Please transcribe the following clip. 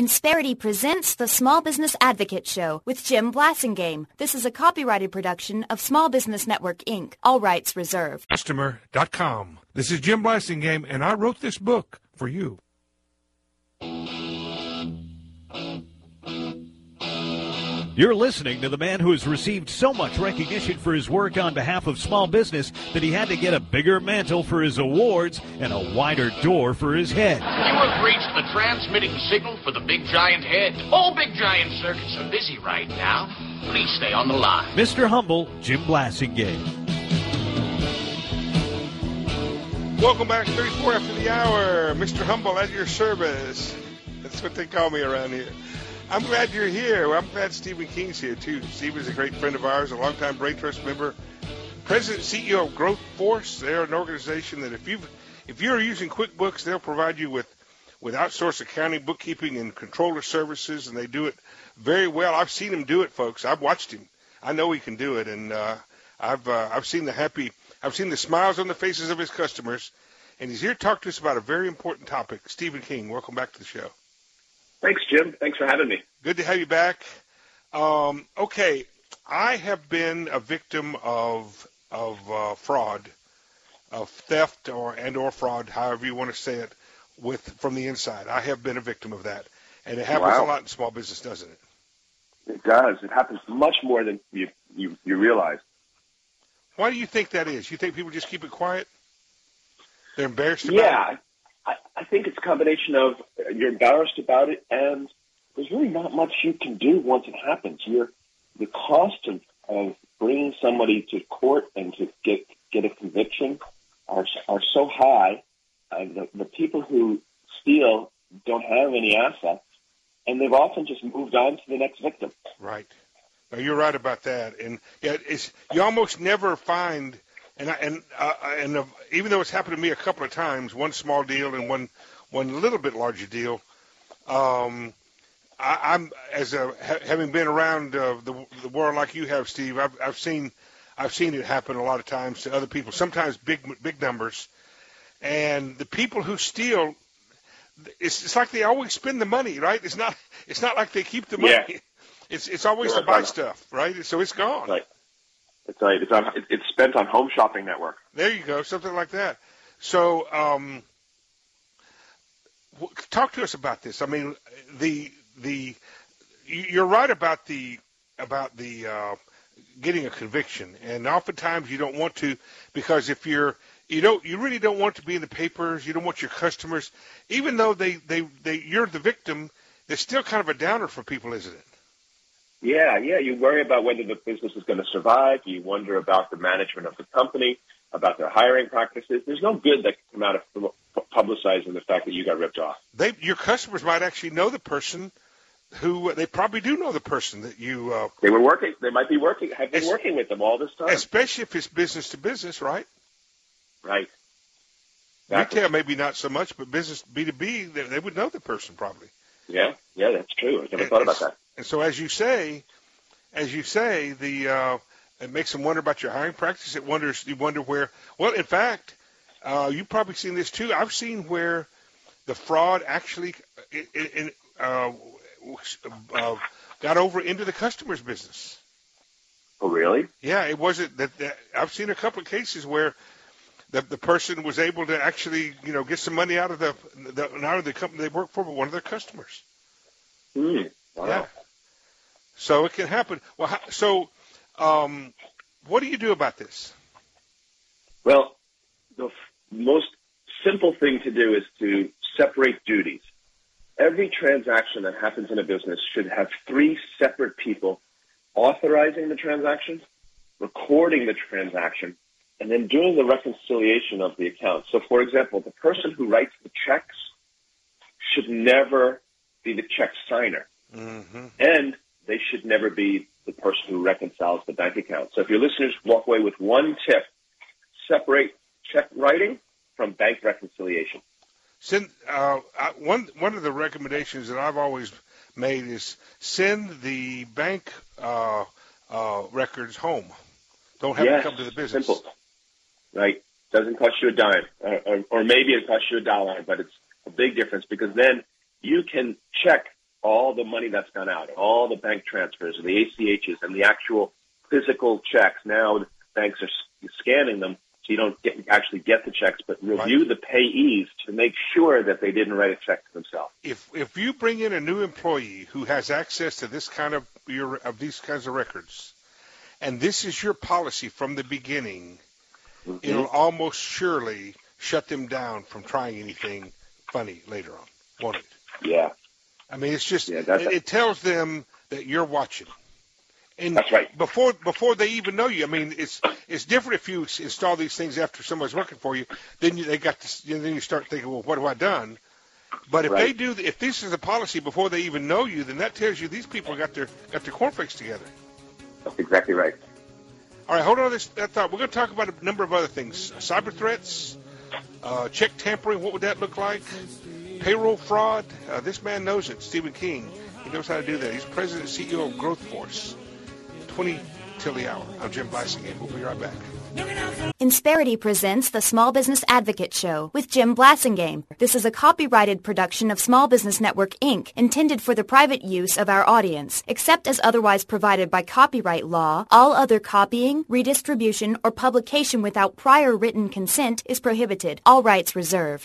Insperity presents the Small Business Advocate Show with Jim Blasingame. This is a copyrighted production of Small Business Network, Inc. All rights reserved. Customer.com. This is Jim Blasingame, and I wrote this book for you. You're listening to the man who has received so much recognition for his work on behalf of small business that he had to get a bigger mantle for his awards and a wider door for his head. You have reached the transmitting signal for the Big Giant Head. All Big Giant circuits are busy right now. Please stay on the line. Mr. Humble, Jim Blasingame. Welcome back, 34 after the hour. Mr. Humble at your service. That's what they call me around here. I'm glad you're here. Well, I'm glad Stephen King's here, too. Steve is a great friend of ours, a longtime Brain Trust member, president and CEO of Growth Force. They're an organization that if you're using QuickBooks, they'll provide you with outsourced accounting, bookkeeping, and controller services, and they do it very well. I've seen him do it, folks. I've watched him. I know he can do it, and I've seen the smiles on the faces of his customers, and he's here to talk to us about a very important topic. Stephen King, welcome back to the show. Thanks, Jim. Thanks for having me. Good to have you back. Okay, I have been a victim of fraud, of theft or fraud, however you want to say it, from the inside. I have been a victim of that, and it happens a lot in small business, doesn't it? It does. It happens much more than you realize. Why do you think that is? You think people just keep it quiet? They're embarrassed about it? Yeah, I think it's a combination of you're embarrassed about it, and there's really not much you can do once it happens. The cost of bringing somebody to court and to get a conviction are so high. The people who steal don't have any assets, and they've often just moved on to the next victim. Right. No, you're right about that, and yeah, you almost never find. And even though it's happened to me a couple of times, one small deal and one little bit larger deal, I'm having been around the world like you have, Steve. I've seen it happen a lot of times to other people. Sometimes big numbers, and the people who steal, it's like they always spend the money, right? It's not like they keep the money. Yeah. It's always to buy stuff, right? So it's gone. Right. It's right. It's spent on Home Shopping Network. There you go, something like that. So, talk to us about this. I mean, you're right about the getting a conviction, and oftentimes you don't want to, because if you really don't want to be in the papers. You don't want your customers, even though you're the victim. It's still kind of a downer for people, isn't it? Yeah. You worry about whether the business is going to survive. You wonder about the management of the company, about their hiring practices. There's no good that can come out of publicizing the fact that you got ripped off. Your customers might actually know the person they probably do know the person that you. They were working. They might be working. Have been working with them all this time. Especially if it's business to business, right? Right. Exactly. Retail maybe not so much, but business B2B, they would know the person probably. Yeah, that's true. I never thought about that. And so, as you say, it makes them wonder about your hiring practice. You wonder where. Well, in fact, you've probably seen this too. I've seen where the fraud actually got over into the customer's business. Oh, really? Yeah, it wasn't that. I've seen a couple of cases where the person was able to actually, get some money out of not of the company they work for, but one of their customers. Wow. Yeah. So it can happen. Well, what do you do about this? Well, the most simple thing to do is to separate duties. Every transaction that happens in a business should have 3 separate people authorizing the transaction, recording the transaction, and then doing the reconciliation of the account. So, for example, the person who writes the checks should never be the check signer. Mm-hmm. And they should never be the person who reconciles the bank account. So if your listeners walk away with one tip, separate check writing from bank reconciliation. One of the recommendations that I've always made is send the bank records home. Don't have to come to the business. Simple. Right. Doesn't cost you a dime, or maybe it costs you $1, but it's a big difference because then you can check the money that's gone out, all the bank transfers, and the ACHs, and the actual physical checks. Now banks are scanning them, so you don't actually get the checks, but review the payees to make sure that they didn't write a check to themselves. If you bring in a new employee who has access to this kind of these kinds of records, and this is your policy from the beginning, it'll almost surely shut them down from trying anything funny later on, won't it? Yeah. I mean, it's just it tells them that you're watching. And that's right. Before they even know you, I mean, it's different if you install these things after somebody's working for you. Then then you start thinking, well, what have I done? But if if this is a policy before they even know you, then that tells you these people got their cornflakes together. That's exactly right. All right, hold on to that thought. We're going to talk about a number of other things: cyber threats, check tampering. What would that look like? Payroll fraud. This man knows it. Stephen King. He knows how to do that. He's president and CEO of Growth Force. 20 till the hour. I'm Jim Blasingame. We'll be right back. Insperity presents the Small Business Advocate Show with Jim Blasingame. This is a copyrighted production of Small Business Network, Inc., intended for the private use of our audience. Except as otherwise provided by copyright law, all other copying, redistribution, or publication without prior written consent is prohibited. All rights reserved.